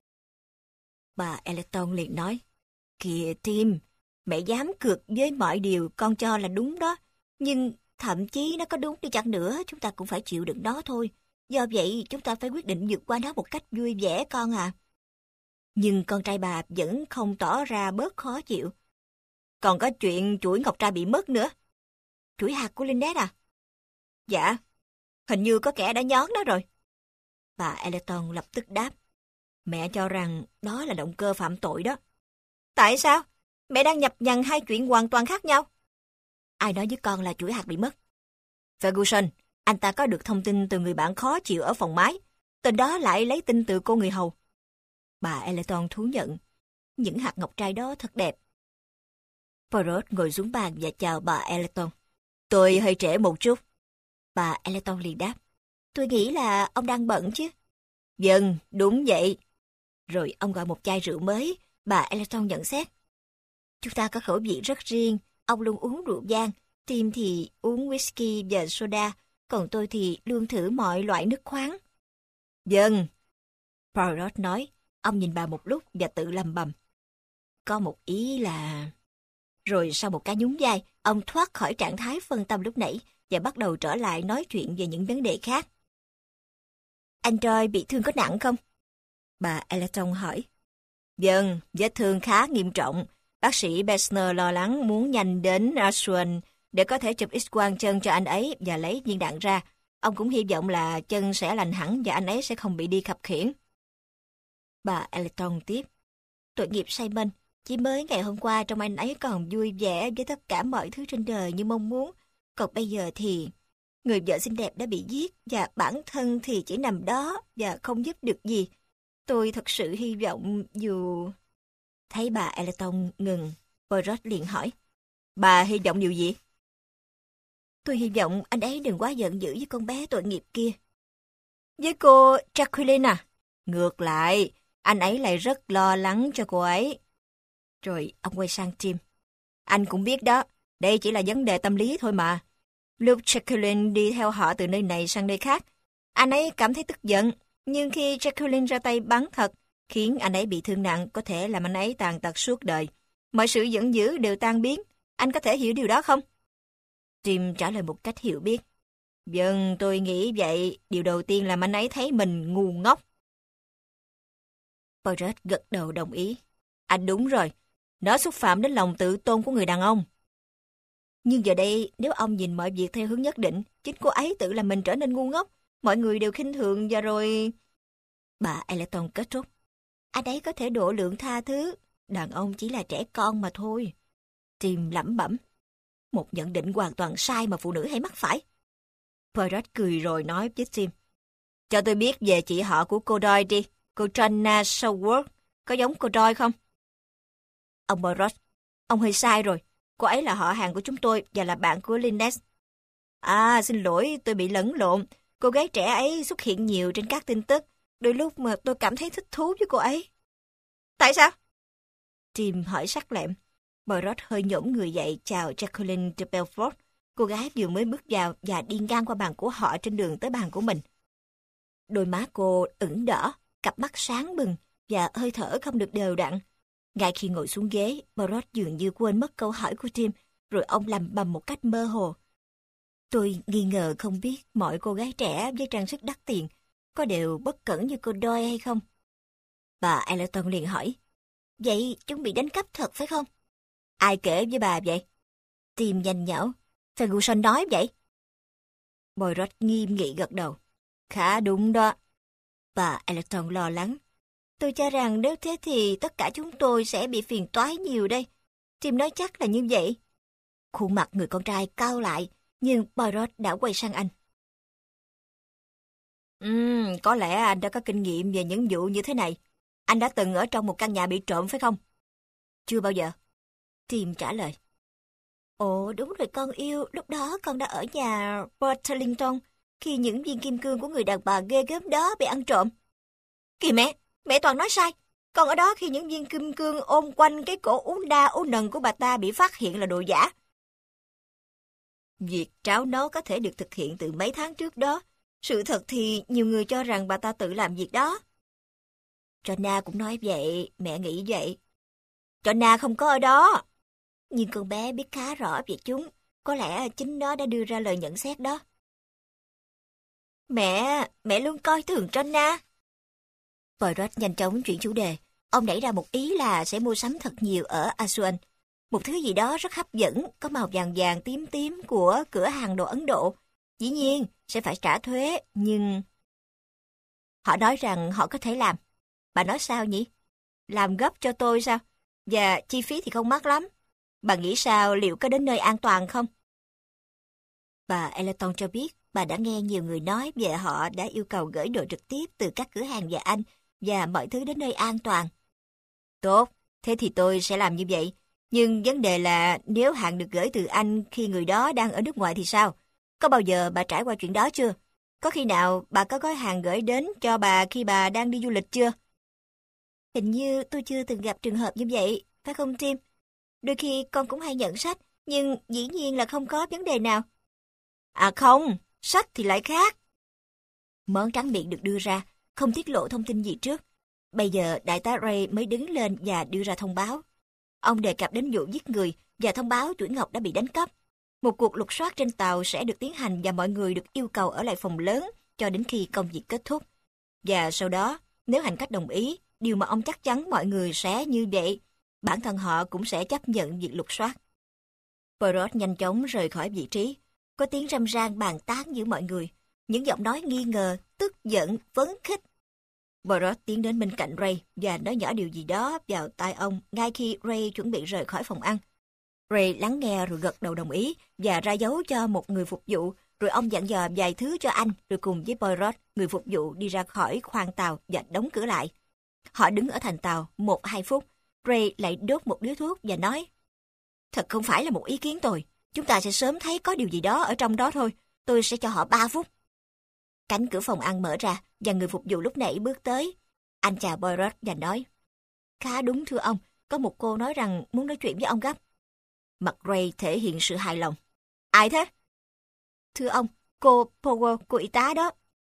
Bà Allerton liền nói. Kìa Tim, mẹ dám cược với mọi điều con cho là đúng đó. Nhưng thậm chí nó có đúng đi chăng nữa, chúng ta cũng phải chịu đựng nó thôi. Do vậy, chúng ta phải quyết định vượt qua nó một cách vui vẻ con à. Nhưng con trai bà vẫn không tỏ ra bớt khó chịu. Còn có chuyện chuỗi ngọc trai bị mất nữa. Chuỗi hạt của Lynette à? Dạ, hình như có kẻ đã nhón nó rồi. Bà Allerton lập tức đáp. Mẹ cho rằng đó là động cơ phạm tội đó. Tại sao? Mẹ đang nhập nhằng hai chuyện hoàn toàn khác nhau. Ai nói với con là chuỗi hạt bị mất? Ferguson, anh ta có được thông tin từ người bạn khó chịu ở phòng máy. Tên đó lại lấy tin từ cô người hầu. Bà Allerton thú nhận. Những hạt ngọc trai đó thật đẹp. Poirot ngồi xuống bàn và chào bà Allerton. Tôi hơi trễ một chút. Bà Allerton liền đáp. Tôi nghĩ là ông đang bận chứ. Vâng, đúng vậy. Rồi ông gọi một chai rượu mới. Bà Allerton nhận xét. Chúng ta có khẩu vị rất riêng. Ông luôn uống rượu vang. Tim thì uống whisky và soda. Còn tôi thì luôn thử mọi loại nước khoáng. Vâng. Poirot nói. Ông nhìn bà một lúc và tự lầm bầm. Có một ý là... Rồi sau một cái nhún vai, ông thoát khỏi trạng thái phân tâm lúc nãy và bắt đầu trở lại nói chuyện về những vấn đề khác. Anh Troy bị thương có nặng không? Bà Allerton hỏi. Vâng, vết thương khá nghiêm trọng. Bác sĩ Besner lo lắng muốn nhanh đến Aswan để có thể chụp X-quang chân cho anh ấy và lấy viên đạn ra. Ông cũng hy vọng là chân sẽ lành hẳn và anh ấy sẽ không bị đi khập khiễng. Bà Allerton tiếp. Tội nghiệp Simon. Chỉ mới ngày hôm qua trong anh ấy còn vui vẻ với tất cả mọi thứ trên đời như mong muốn. Còn bây giờ thì người vợ xinh đẹp đã bị giết và bản thân thì chỉ nằm đó và không giúp được gì. Tôi thật sự hy vọng dù... Thấy bà Allerton ngừng, Poirot liền hỏi. Bà hy vọng điều gì? Tôi hy vọng anh ấy đừng quá giận dữ với con bé tội nghiệp kia. Với cô Jacqueline à? Ngược lại, anh ấy lại rất lo lắng cho cô ấy. Rồi ông quay sang Tim. Anh cũng biết đó, đây chỉ là vấn đề tâm lý thôi mà. Lúc Jacqueline đi theo họ từ nơi này sang nơi khác, Anh ấy cảm thấy tức giận, nhưng khi Jacqueline ra tay bắn thật, khiến anh ấy bị thương nặng, có thể làm anh ấy tàn tật suốt đời. Mọi sự giận dữ đều tan biến. Anh có thể hiểu điều đó không? Tim trả lời một cách hiểu biết. Vâng, tôi nghĩ vậy. Điều đầu tiên là anh ấy thấy mình ngu ngốc. Poirot gật đầu đồng ý. Anh đúng rồi. Nó xúc phạm đến lòng tự tôn của người đàn ông. Nhưng giờ đây, nếu ông nhìn mọi việc theo hướng nhất định, chính cô ấy tự làm mình trở nên ngu ngốc. Mọi người đều khinh thường và rồi... Bà Elton kết thúc. Anh ấy có thể độ lượng tha thứ. Đàn ông chỉ là trẻ con mà thôi. Tim lẩm bẩm. Một nhận định hoàn toàn sai mà phụ nữ hay mắc phải. Poirot cười rồi nói với Tim. Cho tôi biết về chị họ của cô Doyle đi. Cô Trina Sherwood. Có giống cô Doyle không? Ông Poirot. Ông hơi sai rồi. Cô ấy là họ hàng của chúng tôi và là bạn của Linnet. À, xin lỗi, tôi bị lẫn lộn. Cô gái trẻ ấy xuất hiện nhiều trên các tin tức. Đôi lúc mà tôi cảm thấy thích thú với cô ấy. Tại sao? Tim hỏi sắc lẹm. Poirot hơi nhổm người dậy chào Jacqueline de Belfort. Cô gái vừa mới bước vào và đi ngang qua bàn của họ trên đường tới bàn của mình. Đôi má cô ửng đỏ, cặp mắt sáng bừng và hơi thở không được đều đặn. Ngay khi ngồi xuống ghế, Poirot dường như quên mất câu hỏi của Tim, rồi ông lầm bầm một cách mơ hồ. Tôi nghi ngờ không biết mọi cô gái trẻ với trang sức đắt tiền có đều bất cẩn như cô Doyle hay không. Bà Elton liền hỏi, vậy chúng bị đánh cắp thật phải không? Ai kể với bà vậy? Tim nhanh nhảu, Ferguson nói vậy. Poirot nghiêm nghị gật đầu. Khá đúng đó. Bà Elton lo lắng. Tôi cho rằng nếu thế thì tất cả chúng tôi sẽ bị phiền toái nhiều đây. Tim nói chắc là như vậy. Khuôn mặt người con trai cau lại, nhưng Poirot đã quay sang anh. Ừm, có lẽ anh đã có kinh nghiệm về những vụ như thế này. Anh đã từng ở trong một căn nhà bị trộm phải không? Chưa bao giờ. Tim trả lời. Ồ, đúng rồi con yêu, lúc đó con đã ở nhà Portlington khi những viên kim cương của người đàn bà ghê gớm đó bị ăn trộm. Kìa mẹ, mẹ toàn nói sai. Con ở đó khi những viên kim cương ôm quanh cái cổ uốn đa uốn nần của bà ta bị phát hiện là đồ giả. Việc tráo nó có thể được thực hiện từ mấy tháng trước đó. Sự thật thì nhiều người cho rằng bà ta tự làm việc đó. Trona cũng nói vậy, mẹ nghĩ vậy. Trona không có ở đó. Nhưng con bé biết khá rõ về chúng. Có lẽ chính nó đã đưa ra lời nhận xét đó. Mẹ, mẹ luôn coi thường Trona. Poirot nhanh chóng chuyển chủ đề. Ông nảy ra một ý là sẽ mua sắm thật nhiều ở Aswan. Một thứ gì đó rất hấp dẫn, có màu vàng vàng tím tím của cửa hàng đồ Ấn Độ. Dĩ nhiên, sẽ phải trả thuế, nhưng... Họ nói rằng họ có thể làm. Bà nói sao nhỉ? Làm gấp cho tôi sao? Và chi phí thì không mắc lắm. Bà nghĩ sao, liệu có đến nơi an toàn không? Bà Elton cho biết bà đã nghe nhiều người nói về họ đã yêu cầu gửi đồ trực tiếp từ các cửa hàng về Anh và mọi thứ đến nơi an toàn. Tốt, thế thì tôi sẽ làm như vậy. Nhưng vấn đề là nếu hàng được gửi từ Anh khi người đó đang ở nước ngoài thì sao? Có bao giờ bà trải qua chuyện đó chưa? Có khi nào bà có gói hàng gửi đến cho bà khi bà đang đi du lịch chưa? Hình như tôi chưa từng gặp trường hợp như vậy, phải không Tim? Đôi khi con cũng hay nhận sách, nhưng dĩ nhiên là không có vấn đề nào. À không, sách thì lại khác. Món tráng miệng được đưa ra, không tiết lộ thông tin gì trước. Bây giờ đại tá Ray mới đứng lên và đưa ra thông báo. Ông đề cập đến vụ giết người và thông báo chuỗi ngọc đã bị đánh cắp. Một cuộc lục soát trên tàu sẽ được tiến hành và mọi người được yêu cầu ở lại phòng lớn cho đến khi công việc kết thúc. Và sau đó, nếu hành khách đồng ý, điều mà ông chắc chắn mọi người sẽ như vậy, bản thân họ cũng sẽ chấp nhận việc lục soát. Poirot nhanh chóng rời khỏi vị trí. Có tiếng râm ran bàn tán giữa mọi người. Những giọng nói nghi ngờ, tức giận, phấn khích. Poirot tiến đến bên cạnh Ray và nói nhỏ điều gì đó vào tai ông ngay khi Ray chuẩn bị rời khỏi phòng ăn. Ray lắng nghe rồi gật đầu đồng ý và ra dấu cho một người phục vụ, rồi ông dặn dò vài thứ cho anh, rồi cùng với Poirot, người phục vụ đi ra khỏi khoang tàu và đóng cửa lại. Họ đứng ở thành tàu một hai phút, Ray lại đốt một điếu thuốc và nói: Thật không phải là một ý kiến tồi, chúng ta sẽ sớm thấy có điều gì đó ở trong đó thôi, tôi sẽ cho họ ba phút. Cánh cửa phòng ăn mở ra và người phục vụ lúc nãy bước tới. Anh chào Poirot và nói: Khá đúng thưa ông, có một cô nói rằng muốn nói chuyện với ông gấp. Mặt Ray thể hiện sự hài lòng. Ai thế? Thưa ông, cô Powell, cô y tá đó.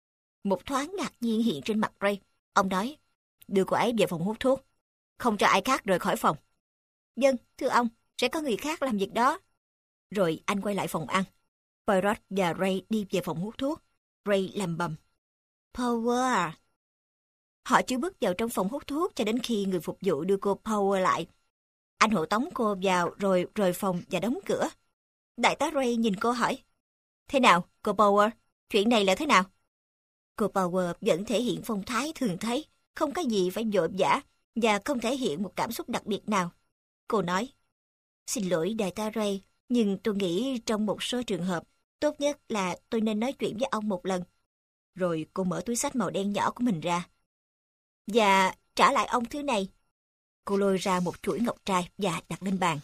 Một thoáng ngạc nhiên hiện trên mặt Ray. Ông nói, đưa cô ấy về phòng hút thuốc, không cho ai khác rời khỏi phòng. Vâng, thưa ông, sẽ có người khác làm việc đó. Rồi anh quay lại phòng ăn. Poirot và Ray đi về phòng hút thuốc. Ray lầm bầm. Power. Họ chưa bước vào trong phòng hút thuốc cho đến khi người phục vụ đưa cô Power lại. Anh hộ tống cô vào rồi rời phòng và đóng cửa. Đại tá Ray nhìn cô hỏi. Thế nào, cô Power? Chuyện này là thế nào? Cô Power vẫn thể hiện phong thái thường thấy, không có gì phải vội vã và không thể hiện một cảm xúc đặc biệt nào. Cô nói, xin lỗi đại tá Ray, nhưng tôi nghĩ trong một số trường hợp, tốt nhất là tôi nên nói chuyện với ông một lần. Rồi cô mở túi xách màu đen nhỏ của mình ra. Và trả lại ông thứ này. Cô lôi ra một chuỗi ngọc trai và đặt lên bàn.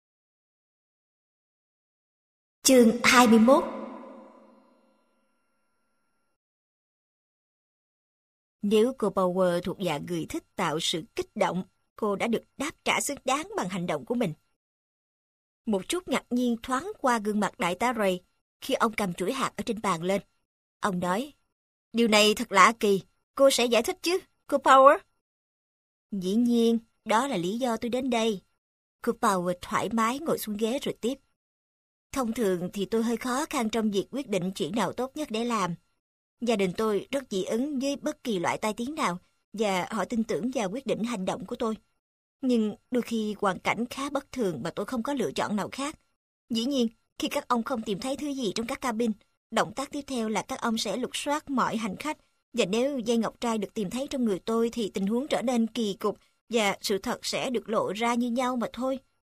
Chương hai mươi mốt. Nếu cô Power thuộc dạng người thích tạo sự kích động, cô đã được đáp trả xứng đáng bằng hành động của mình. Một chút ngạc nhiên thoáng qua gương mặt đại tá Ray khi ông cầm chuỗi hạt ở trên bàn lên. Ông nói, điều này thật lạ kỳ, cô sẽ giải thích chứ, cô Power? Dĩ nhiên, đó là lý do tôi đến đây. Cô Power thoải mái ngồi xuống ghế rồi tiếp. Thông thường thì tôi hơi khó khăn trong việc quyết định chuyện nào tốt nhất để làm. Gia đình tôi rất dị ứng với bất kỳ loại tai tiếng nào và họ tin tưởng vào quyết định hành động của tôi. Nhưng đôi khi hoàn cảnh khá bất thường mà tôi không có lựa chọn nào khác. Dĩ nhiên, khi các ông không tìm thấy thứ gì trong các cabin, động tác tiếp theo là các ông sẽ lục soát mọi hành khách. Và nếu dây ngọc trai được tìm thấy trong người tôi thì tình huống trở nên kỳ cục và sự thật sẽ được lộ ra như nhau mà thôi.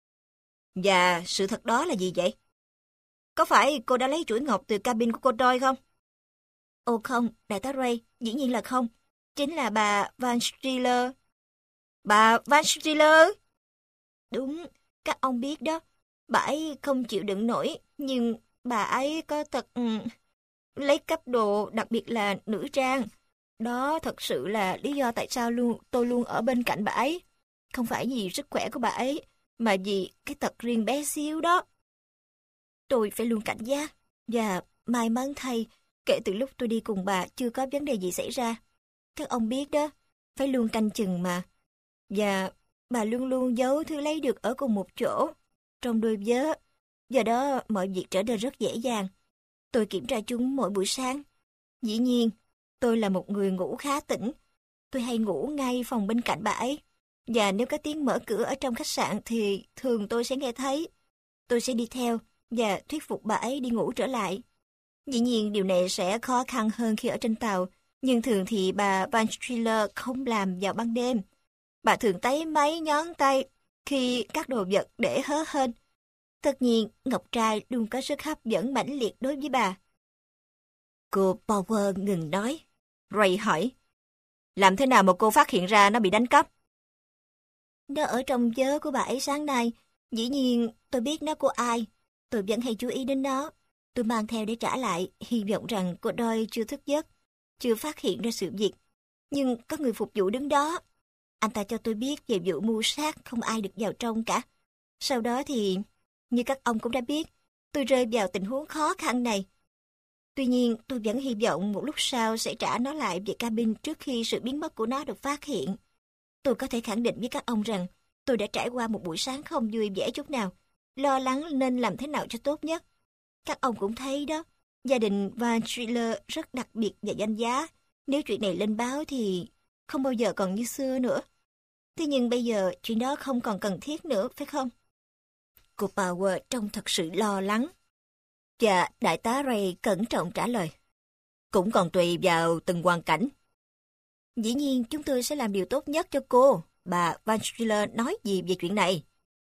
Và sự thật đó là gì vậy? Có phải cô đã lấy chuỗi ngọc từ cabin của cô Doyle không? Ồ không, đại tá Ray, dĩ nhiên là không. Chính là bà Van Strieler. Bà Van Strieler? Đúng, các ông biết đó. Bà ấy không chịu đựng nổi, nhưng bà ấy có thật... Um, lấy cắp đồ, đặc biệt là nữ trang. Đó thật sự là lý do tại sao luôn tôi luôn ở bên cạnh bà ấy. Không phải vì sức khỏe của bà ấy, mà vì cái tật riêng bé xíu đó. Tôi phải luôn cảnh giác, và may mắn thay, kể từ lúc tôi đi cùng bà chưa có vấn đề gì xảy ra. Các ông biết đó, phải luôn canh chừng mà. Và bà luôn luôn giấu thứ lấy được ở cùng một chỗ, trong đôi vớ. Do đó mọi việc trở nên rất dễ dàng. Tôi kiểm tra chúng mỗi buổi sáng. Dĩ nhiên, tôi là một người ngủ khá tỉnh. Tôi hay ngủ ngay phòng bên cạnh bà ấy. Và nếu có tiếng mở cửa ở trong khách sạn thì thường tôi sẽ nghe thấy. Tôi sẽ đi theo và thuyết phục bà ấy đi ngủ trở lại. Dĩ nhiên điều này sẽ khó khăn hơn khi ở trên tàu, nhưng thường thì bà Van Strieler không làm vào ban đêm. Bà thường táy máy nhón tay khi các đồ vật để hớ hênh. Tất nhiên, ngọc trai luôn có sức hấp dẫn mãnh liệt đối với bà. Cô Power ngừng nói. Ray hỏi, làm thế nào mà cô phát hiện ra nó bị đánh cắp? Nó ở trong vớ của bà ấy sáng nay. Dĩ nhiên, tôi biết nó của ai. Tôi vẫn hay chú ý đến nó. Tôi mang theo để trả lại, hy vọng rằng cô Doyle chưa thức giấc, chưa phát hiện ra sự việc. Nhưng có người phục vụ đứng đó. Anh ta cho tôi biết về vụ mưu sát không ai được vào trong cả. Sau đó thì, như các ông cũng đã biết, tôi rơi vào tình huống khó khăn này. Tuy nhiên, tôi vẫn hy vọng một lúc sau sẽ trả nó lại về cabin trước khi sự biến mất của nó được phát hiện. Tôi có thể khẳng định với các ông rằng tôi đã trải qua một buổi sáng không vui vẻ chút nào, lo lắng nên làm thế nào cho tốt nhất. Các ông cũng thấy đó, gia đình Van Strieler rất đặc biệt và danh giá. Nếu chuyện này lên báo thì không bao giờ còn như xưa nữa. Thế nhưng bây giờ chuyện đó không còn cần thiết nữa, phải không? Cô Power trông thật sự lo lắng. Và đại tá Ray cẩn trọng trả lời. Cũng còn tùy vào từng hoàn cảnh. Dĩ nhiên chúng tôi sẽ làm điều tốt nhất cho cô. Bà Van Strieler nói gì về chuyện này?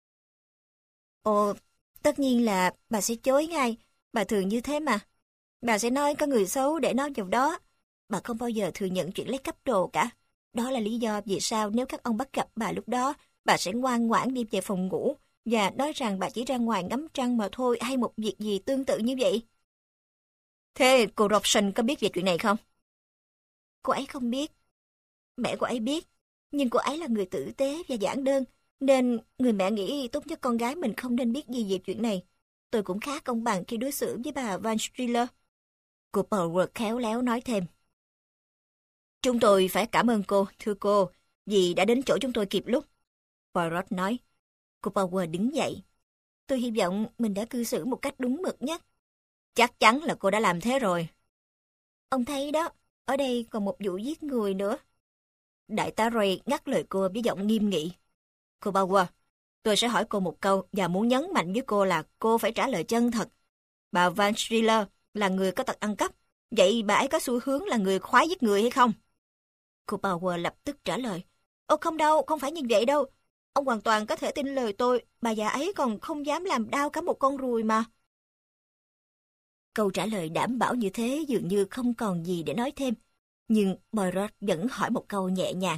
Ồ, tất nhiên là bà sẽ chối ngay. Bà thường như thế mà. Bà sẽ nói có người xấu để nói vào đó. Bà không bao giờ thừa nhận chuyện lấy cắp đồ cả. Đó là lý do vì sao nếu các ông bắt gặp bà lúc đó, bà sẽ ngoan ngoãn đi về phòng ngủ và nói rằng bà chỉ ra ngoài ngắm trăng mà thôi, hay một việc gì tương tự như vậy. Thế cô Robson có biết về chuyện này không? Cô ấy không biết. Mẹ cô ấy biết, nhưng cô ấy là người tử tế và giản đơn, nên người mẹ nghĩ tốt nhất con gái mình không nên biết gì về chuyện này. Tôi cũng khá công bằng khi đối xử với bà Van Strieler. Cô Power khéo léo nói thêm. Chúng tôi phải cảm ơn cô, thưa cô, vì đã đến chỗ chúng tôi kịp lúc. Poirot nói. Cô Power đứng dậy. Tôi hy vọng mình đã cư xử một cách đúng mực nhất. Chắc chắn là cô đã làm thế rồi. Ông thấy đó, ở đây còn một vụ giết người nữa. Đại tá Ray ngắt lời cô với giọng nghiêm nghị. Cô Power, tôi sẽ hỏi cô một câu và muốn nhấn mạnh với cô là cô phải trả lời chân thật. Bà Van Strieler là người có tật ăn cắp. Vậy bà ấy có xu hướng là người khoái giết người hay không? Cô Power lập tức trả lời. Ồ không đâu, không phải như vậy đâu. Ông hoàn toàn có thể tin lời tôi. Bà già ấy còn không dám làm đau cả một con ruồi mà. Câu trả lời đảm bảo như thế dường như không còn gì để nói thêm. Nhưng Poirot vẫn hỏi một câu nhẹ nhàng.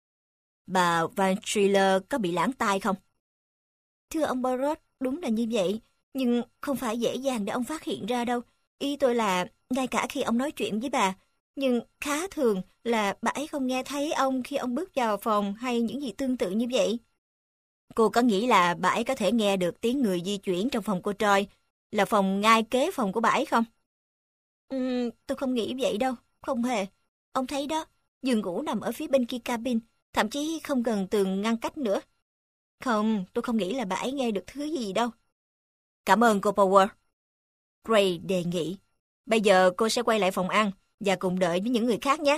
Bà Van Strieler có bị lãng tai không? Thưa ông Poirot, đúng là như vậy. Nhưng không phải dễ dàng để ông phát hiện ra đâu. Ý tôi là, ngay cả khi ông nói chuyện với bà, nhưng khá thường là bà ấy không nghe thấy ông khi ông bước vào phòng hay những gì tương tự như vậy. Cô có nghĩ là bà ấy có thể nghe được tiếng người di chuyển trong phòng cô Troy, là phòng ngay kế phòng của bà ấy không? Uhm, tôi không nghĩ vậy đâu, không hề. Ông thấy đó, giường ngủ nằm ở phía bên kia cabin, thậm chí không gần tường ngăn cách nữa. Không, tôi không nghĩ là bà ấy nghe được thứ gì đâu. Cảm ơn cô Power. Gray đề nghị. Bây giờ cô sẽ quay lại phòng ăn và cùng đợi với những người khác nhé.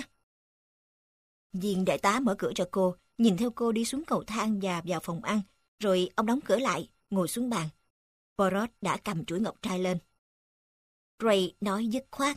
Viên đại tá mở cửa cho cô, nhìn theo cô đi xuống cầu thang và vào phòng ăn, rồi ông đóng cửa lại, ngồi xuống bàn. Poirot đã cầm chuỗi ngọc trai lên. Gray nói dứt khoát.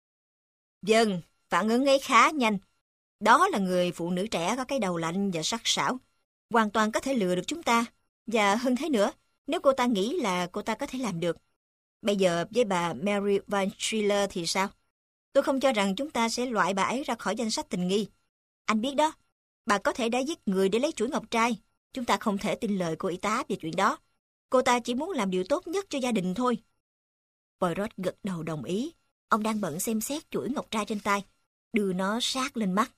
Vâng, phản ứng ấy khá nhanh. Đó là người phụ nữ trẻ có cái đầu lạnh và sắc sảo. Hoàn toàn có thể lừa được chúng ta. Và hơn thế nữa, nếu cô ta nghĩ là cô ta có thể làm được. Bây giờ với bà Mary Van Strieler thì sao? Tôi không cho rằng chúng ta sẽ loại bà ấy ra khỏi danh sách tình nghi. Anh biết đó, bà có thể đã giết người để lấy chuỗi ngọc trai. Chúng ta không thể tin lời cô y tá về chuyện đó. Cô ta chỉ muốn làm điều tốt nhất cho gia đình thôi. Poirot gật đầu đồng ý. Ông đang bận xem xét chuỗi ngọc trai trên tay, đưa nó sát lên mắt.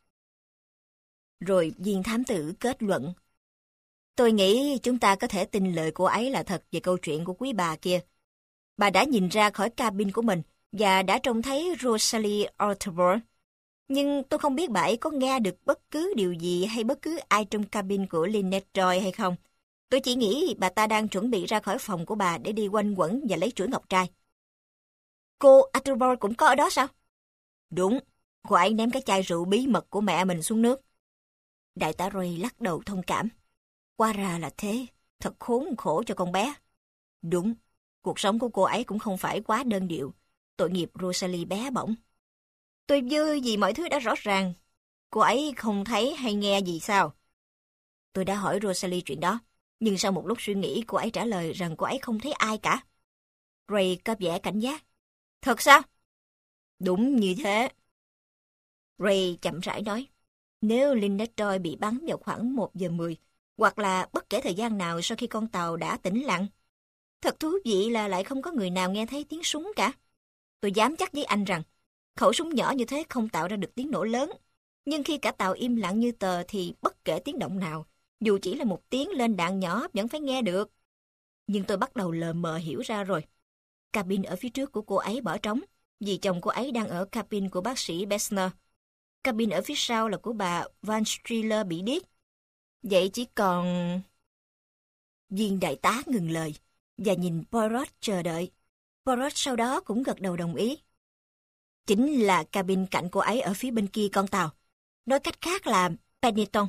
Rồi viên thám tử kết luận. Tôi nghĩ chúng ta có thể tin lời cô ấy là thật về câu chuyện của quý bà kia. Bà đã nhìn ra khỏi cabin của mình và đã trông thấy Rosalie Arthur. Nhưng tôi không biết bà ấy có nghe được bất cứ điều gì hay bất cứ ai trong cabin của Lynette Joy hay không. Tôi chỉ nghĩ bà ta đang chuẩn bị ra khỏi phòng của bà để đi quanh quẩn và lấy chuỗi ngọc trai. Cô Atterbury cũng có ở đó sao? Đúng, cô ấy ném cái chai rượu bí mật của mẹ mình xuống nước. Đại tá Ray lắc đầu thông cảm. Qua ra là thế, thật khốn khổ cho con bé. Đúng, cuộc sống của cô ấy cũng không phải quá đơn điệu. Tội nghiệp Rosalie bé bỏng. Tôi dơ gì mọi thứ đã rõ ràng. Cô ấy không thấy hay nghe gì sao? Tôi đã hỏi Rosalie chuyện đó, nhưng sau một lúc suy nghĩ cô ấy trả lời rằng cô ấy không thấy ai cả. Ray có vẻ cảnh giác. Thật sao? Đúng như thế. Ray chậm rãi nói. Nếu Lynette Joy bị bắn vào khoảng một giờ mười, hoặc là bất kể thời gian nào sau khi con tàu đã tĩnh lặng. Thật thú vị là lại không có người nào nghe thấy tiếng súng cả. Tôi dám chắc với anh rằng, khẩu súng nhỏ như thế không tạo ra được tiếng nổ lớn. Nhưng khi cả tàu im lặng như tờ thì bất kể tiếng động nào, dù chỉ là một tiếng lên đạn nhỏ vẫn phải nghe được. Nhưng tôi bắt đầu lờ mờ hiểu ra rồi. Cabin ở phía trước của cô ấy bỏ trống, vì chồng cô ấy đang ở cabin của bác sĩ Bessner. Cabin ở phía sau là của bà Van Strieler bị điếc. Vậy chỉ còn... Viên đại tá ngừng lời và nhìn Poirot chờ đợi. Poirot sau đó cũng gật đầu đồng ý. Chính là cabin cạnh cô ấy ở phía bên kia con tàu. Nói cách khác là Benetton.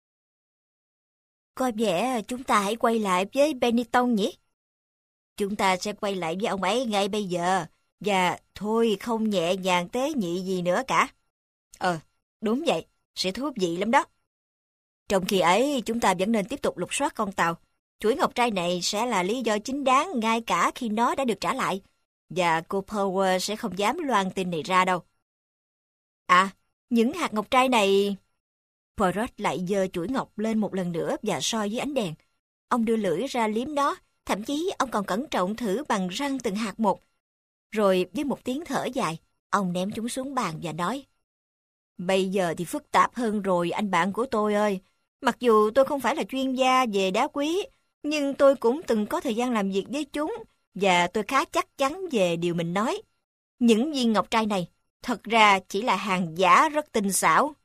Có vẻ chúng ta hãy quay lại với Benetton nhỉ? Chúng ta sẽ quay lại với ông ấy ngay bây giờ. Và thôi không nhẹ nhàng tế nhị gì nữa cả. Ờ, đúng vậy, sẽ thú vị lắm đó. Trong khi ấy, chúng ta vẫn nên tiếp tục lục soát con tàu. Chuỗi ngọc trai này sẽ là lý do chính đáng ngay cả khi nó đã được trả lại. Và cô Power sẽ không dám loan tin này ra đâu. À, những hạt ngọc trai này... Poirot lại giơ chuỗi ngọc lên một lần nữa và soi với ánh đèn. Ông đưa lưỡi ra liếm nó, thậm chí ông còn cẩn trọng thử bằng răng từng hạt một. Rồi với một tiếng thở dài, ông ném chúng xuống bàn và nói: Bây giờ thì phức tạp hơn rồi anh bạn của tôi ơi. Mặc dù tôi không phải là chuyên gia về đá quý, nhưng tôi cũng từng có thời gian làm việc với chúng, và tôi khá chắc chắn về điều mình nói. Những viên ngọc trai này, thật ra chỉ là hàng giả rất tinh xảo.